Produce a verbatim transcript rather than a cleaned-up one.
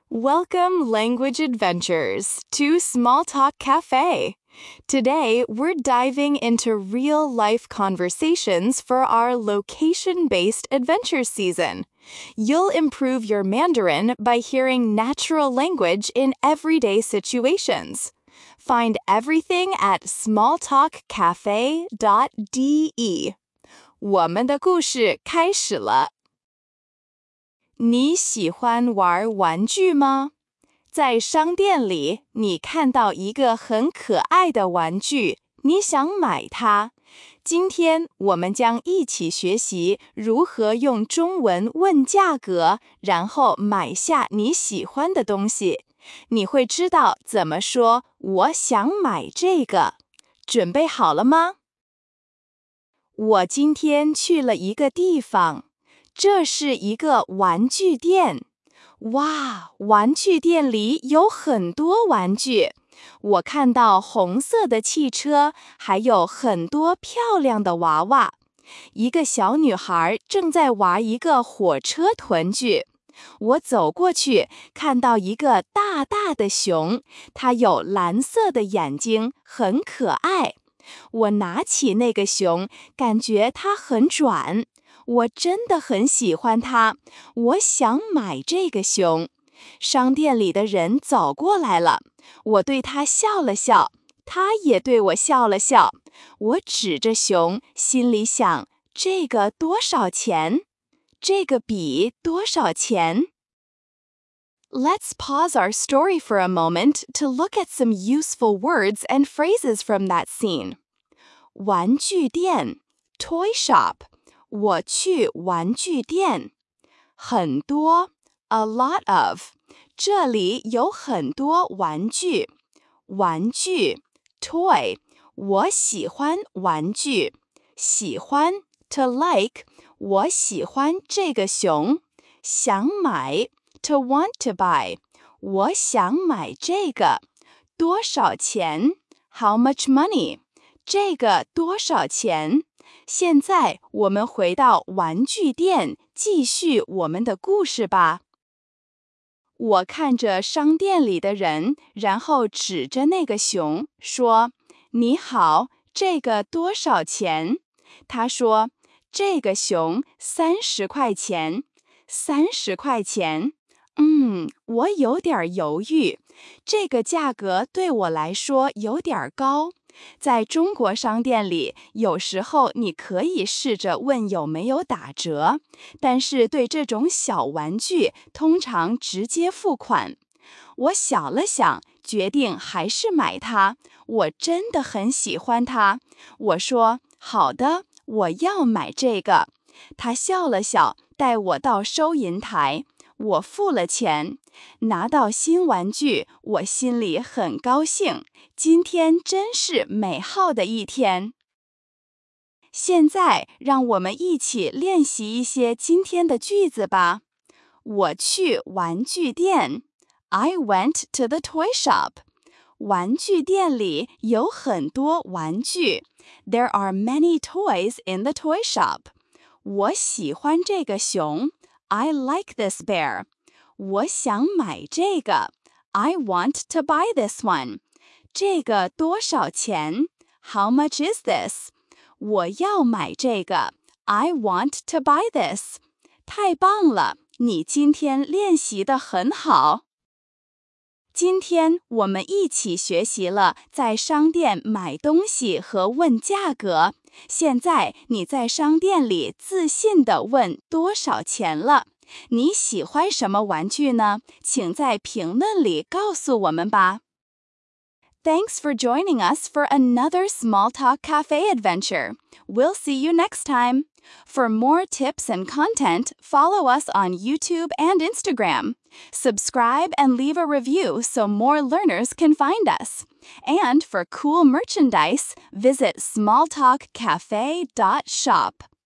Welcome, Language Adventures, to Small Talk Cafe. Today, we're diving into real-life conversations for our location-based adventure season. You'll improve your Mandarin by hearing natural language in everyday situations. Find everything at small talk cafe dot d e. 我们的故事开始了。你喜欢玩玩具吗？在商店里，你看到一个很可爱的玩具，你想买它。今天我们将一起学习如何用中文问价格，然后买下你喜欢的东西。你会知道怎么说我想买这个。准备好了吗？我今天去了一个地方。这是一个玩具店。哇，玩具店里有很多玩具。我看到红色的汽车，还有很多漂亮的娃娃。一个小女孩正在玩一个火车团具。我走过去，看到一个大大的熊，它有蓝色的眼睛，很可爱。我拿起那个熊，感觉它很转。我真的很喜欢它，我想买这个熊。商店里的人走过来了，我对他笑了笑，他也对我笑了笑。我指着熊，心里想，这个多少钱？这个笔多少钱？ Let's pause our story for a moment to look at some useful words and phrases from that scene. 玩具店 toy shop。我去玩具店。很多 a lot of， 这里有很多玩具。玩具 toy， 我喜欢玩具。喜欢 to like， 我喜欢这个熊。想买 to want to buy， 我想买这个。多少钱 how much money， 这个多少钱？现在我们回到玩具店，继续我们的故事吧。我看着商店里的人，然后指着那个熊说：“你好，这个多少钱？”他说：“这个熊三十块钱。”三十块钱。嗯，我有点犹豫，这个价格对我来说有点高。在中国商店里，有时候你可以试着问有没有打折，但是对这种小玩具，通常直接付款。我想了想，决定还是买它。我真的很喜欢它。我说：“好的，我要买这个。”他笑了笑，带我到收银台。我付了钱，拿到新玩具，我心里很高兴。今天真是美好的一天。现在，让我们一起练习一些今天的句子吧。我去玩具店。I went to the toy shop. 玩具店里有很多玩具。There are many toys in the toy shop. 我喜欢这个熊。I like this bear. 我想买这个。I want to buy this one. 这个多少钱？ How much is this? 我要买这个。I want to buy this. 太棒了，你今天练习得很好。今天我们一起学习了在商店买东西和问价格。现在你在商店里自信地问多少钱了。你喜欢什么玩具呢？请在评论里告诉我们吧。Thanks for joining us for another Small Talk Cafe adventure. We'll see you next time. For more tips and content, follow us on YouTube and Instagram. Subscribe and leave a review so more learners can find us. And for cool merchandise, visit small talk cafe dot shop.